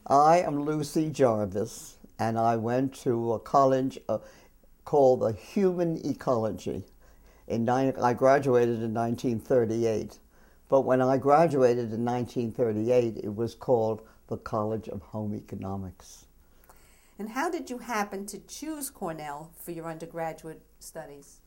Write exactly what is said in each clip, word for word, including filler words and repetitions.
I am Lucy Jarvis, and I went to a college uh, called the Human Ecology. In nine, I graduated in nineteen thirty-eight, but when I graduated in nineteen thirty-eight, it was called the College of Home Economics. And how did you happen to choose Cornell for your undergraduate studies?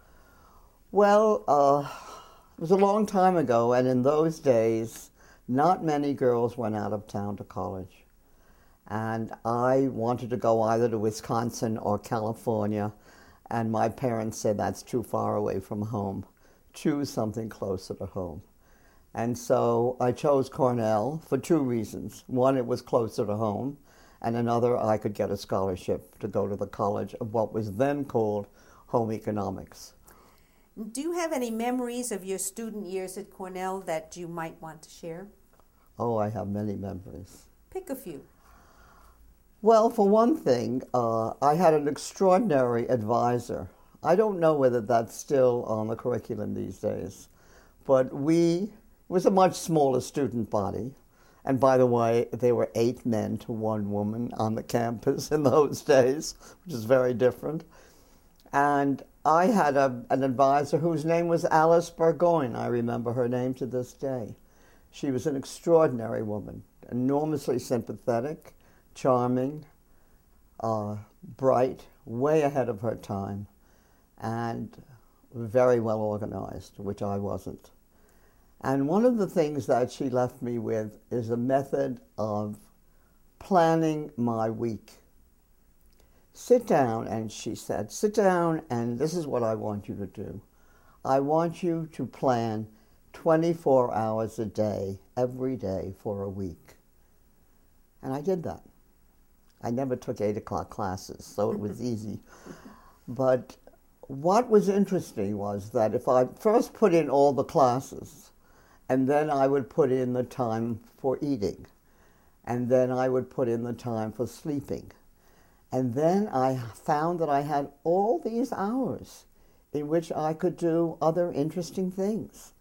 Well, uh, it was a long time ago, and in those days, not many girls went out of town to college. And I wanted to go either to Wisconsin or California, and my parents said that's too far away from home. Choose something closer to home. And so I chose Cornell for two reasons. One, it was closer to home, and another, I could get a scholarship to go to the college of what was then called Home Economics. Do you have any memories of your student years at Cornell that you might want to share? Oh, I have many memories. Pick a few. Well, for one thing, uh, I had an extraordinary advisor. I don't know whether that's still on the curriculum these days, but we, it was a much smaller student body. And by the way, there were eight men to one woman on the campus in those days, which is very different. And I had a, an advisor whose name was Alice Burgoyne. I remember her name to this day. She was an extraordinary woman, enormously sympathetic, charming, uh, bright, way ahead of her time, and very well organized, which I wasn't. And one of the things that she left me with is a method of planning my week. Sit down, and she said, sit down, and this is what I want you to do. I want you to plan twenty-four hours a day, every day for a week. And I did that. I never took eight o'clock classes, so it was easy. But what was interesting was that if I first put in all the classes, and then I would put in the time for eating, and then I would put in the time for sleeping, and then I found that I had all these hours in which I could do other interesting things.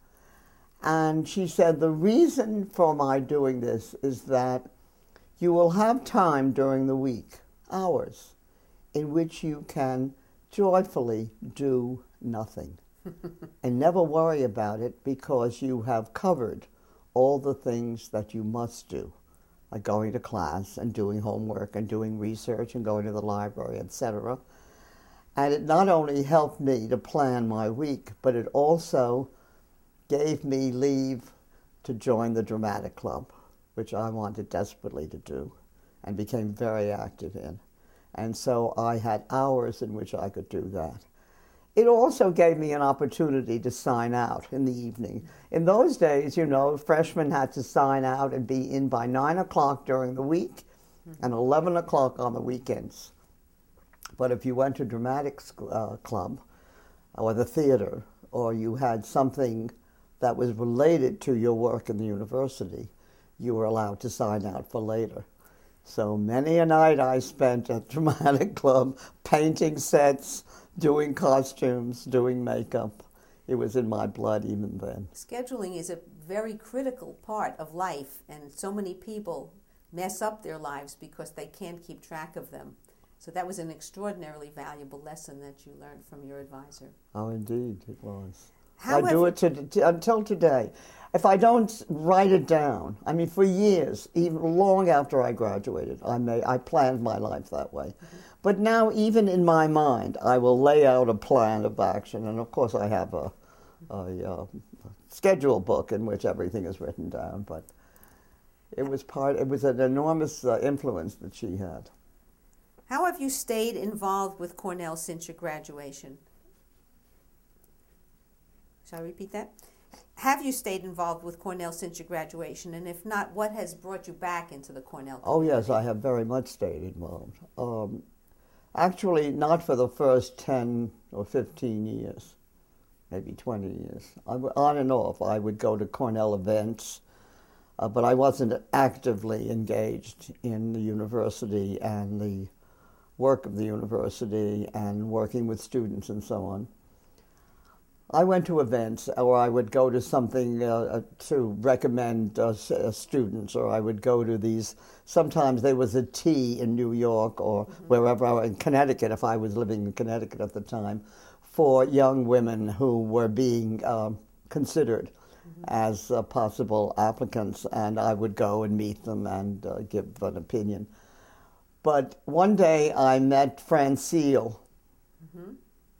And she said, the reason for my doing this is that you will have time during the week, hours, in which you can joyfully do nothing and never worry about it because you have covered all the things that you must do, like going to class and doing homework and doing research and going to the library, et cetera. And it not only helped me to plan my week, but it also gave me leave to join the dramatic club, which I wanted desperately to do and became very active in. And so I had hours in which I could do that. It also gave me an opportunity to sign out in the evening. In those days, you know, freshmen had to sign out and be in by nine o'clock during the week and eleven o'clock on the weekends. But if you went to dramatics uh, club or the theater, or you had something that was related to your work in the university, you were allowed to sign out for later. So many a night I spent at dramatic club painting sets, doing costumes, doing makeup. It was in my blood even then. Scheduling is a very critical part of life, and so many people mess up their lives because they can't keep track of them. So that was an extraordinarily valuable lesson that you learned from your advisor. Oh, indeed, it was. How I do it to, to, until today. If I don't write it down, I mean, for years, even long after I graduated, I may, I planned my life that way. Mm-hmm. But now, even in my mind, I will lay out a plan of action, and of course, I have a, a, a schedule book in which everything is written down. But it was part. It was an enormous uh, influence that she had. How have you stayed involved with Cornell since your graduation? Shall I repeat that? Have you stayed involved with Cornell since your graduation? And if not, what has brought you back into the Cornell community? Oh, yes, I have very much stayed involved. Um, actually, not for the first ten or fifteen years, maybe twenty years. I w- on and off, I would go to Cornell events, uh, but I wasn't actively engaged in the university and the work of the university and working with students and so on. I went to events, or I would go to something uh, to recommend uh, students, or I would go to these. Sometimes there was a tea in New York or mm-hmm. wherever, I was, in Connecticut, if I was living in Connecticut at the time, for young women who were being uh, considered mm-hmm. as uh, possible applicants, and I would go and meet them and uh, give an opinion. But one day I met Francile. Mm-hmm.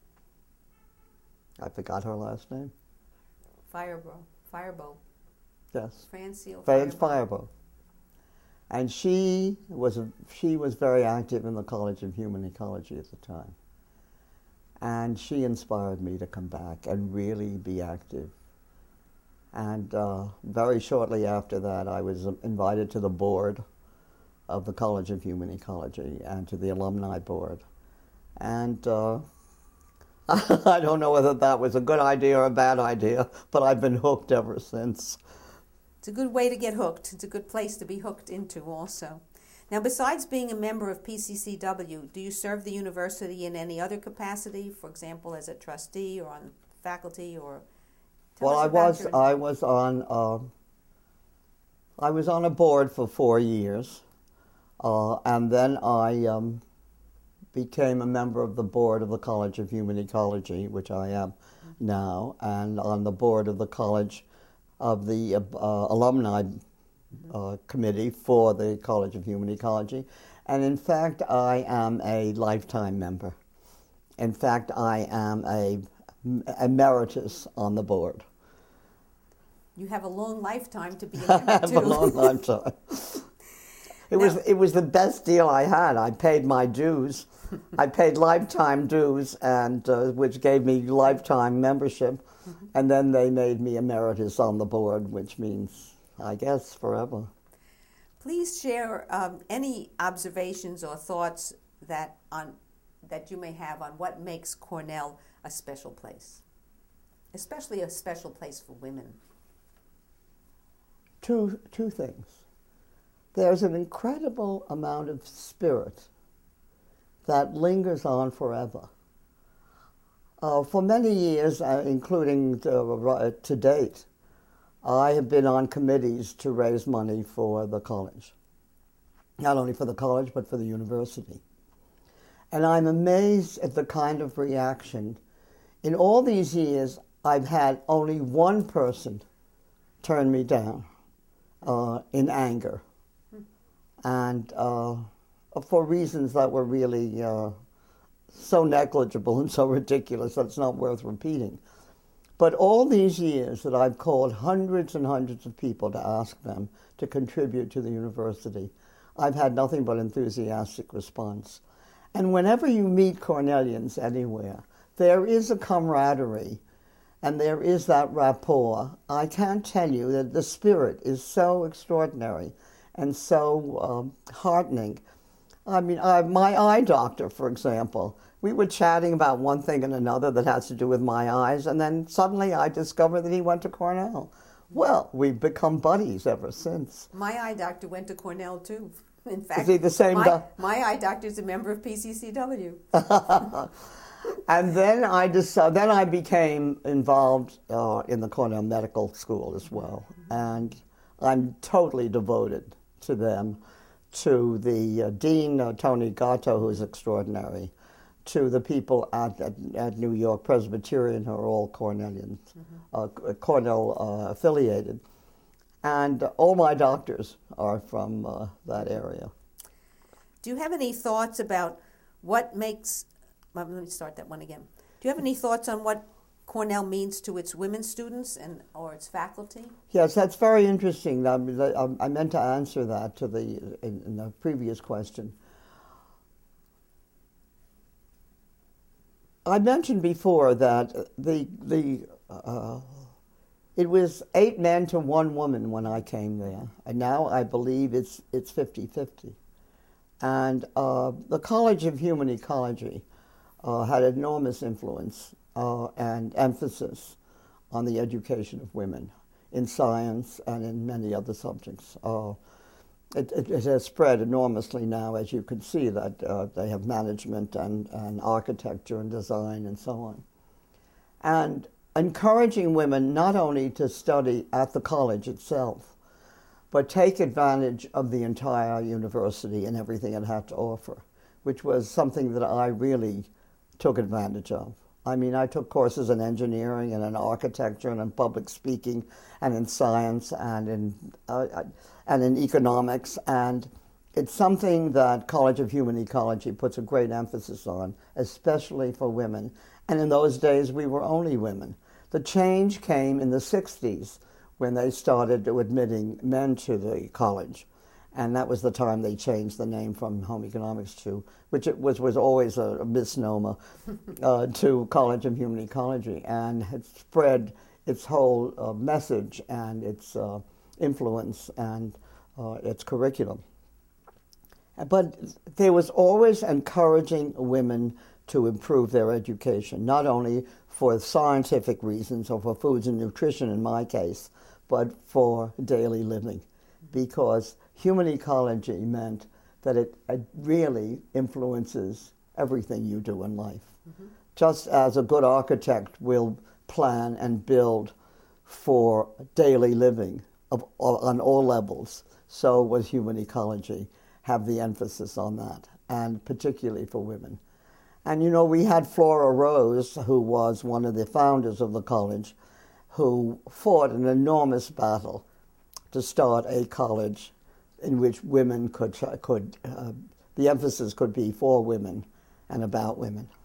I forgot her last name. Firebaugh. Firebaugh. Yes. Francile Firebaugh. Firebaugh. And she was a, she was very active in the College of Human Ecology at the time. And she inspired me to come back and really be active. And uh, very shortly after that, I was invited to the board of the College of Human Ecology and to the alumni board. And uh, I don't know whether that was a good idea or a bad idea, but I've been hooked ever since. It's a good way to get hooked. It's a good place to be hooked into also. Now, besides being a member of P C C W, do you serve the university in any other capacity, for example, as a trustee or on faculty? Or tell well, us I about was your... I was on uh, I was on a board for four years, uh, and then I um, became a member of the board of the College of Human Ecology, which I am mm-hmm. now, and on the board of the College of the uh, uh, Alumni uh, Committee for the College of Human Ecology. And in fact, I am a lifetime member. In fact, I am a emeritus on the board. You have a long lifetime to be a member, I have too. a long lifetime. It was it was the best deal I had. I paid my dues. I paid lifetime dues, and uh, which gave me lifetime membership. Mm-hmm. And then they made me emeritus on the board, which means, I guess, forever. Please share um, any observations or thoughts that on that you may have on what makes Cornell a special place, especially a special place for women. Two two things. There's an incredible amount of spirit that lingers on forever. Uh, for many years, uh, including to, to date, I have been on committees to raise money for the college. Not only for the college, but for the university. And I'm amazed at the kind of reaction. In all these years, I've had only one person turn me down uh, in anger. And uh, for reasons that were really uh, so negligible and so ridiculous that it's not worth repeating. But all these years that I've called hundreds and hundreds of people to ask them to contribute to the university, I've had nothing but enthusiastic response. And whenever you meet Cornellians anywhere, there is a camaraderie and there is that rapport. I can't tell you that the spirit is so extraordinary and so um, heartening. I mean, I, my eye doctor, for example, we were chatting about one thing and another that has to do with my eyes, and then suddenly I discovered that he went to Cornell. Well, we've become buddies ever since. My eye doctor went to Cornell, too. In fact, is he the same my, doc- my eye doctor is a member of P C C W. And then I decided, then I became involved uh, in the Cornell Medical School as well, and I'm totally devoted to them, to the uh, dean, uh, Tony Gatto, who's extraordinary, to the people at, at, at New York Presbyterian, who are all Cornellians, mm-hmm. uh, Cornell uh, affiliated. And uh, all my doctors are from uh, that area. Do you have any thoughts about what makes, well, let me start that one again. Do you have any thoughts on what Cornell means to its women students and or its faculty? Yes, that's very interesting. I, I meant to answer that to the in, in the previous question. I mentioned before that the the uh, it was eight men to one woman when I came there, and now I believe it's it's fifty-fifty. And uh, the College of Human Ecology uh, had enormous influence uh, and emphasis on the education of women in science and in many other subjects. Uh, it, it, it has spread enormously now, as you can see, that uh, they have management and, and architecture and design and so on. And encouraging women not only to study at the college itself, but take advantage of the entire university and everything it had to offer, which was something that I really took advantage of. I mean, I took courses in engineering and in architecture and in public speaking and in science and in uh, and in economics, and it's something that College of Human Ecology puts a great emphasis on, especially for women. And in those days, we were only women. The change came in the sixties when they started admitting men to the college. And that was the time they changed the name from Home Economics to, which it was, was always a, a misnomer, uh, to College of Human Ecology. And it spread its whole uh, message and its uh, influence and uh, its curriculum. But there was always encouraging women to improve their education, not only for scientific reasons or for foods and nutrition in my case, but for daily living, because human ecology meant that it, it really influences everything you do in life. Mm-hmm. Just as a good architect will plan and build for daily living of, on all levels, so was human ecology have the emphasis on that, and particularly for women. And you know, we had Flora Rose, who was one of the founders of the college, who fought an enormous battle to start a college in which women could, could uh, the emphasis could be for women and about women.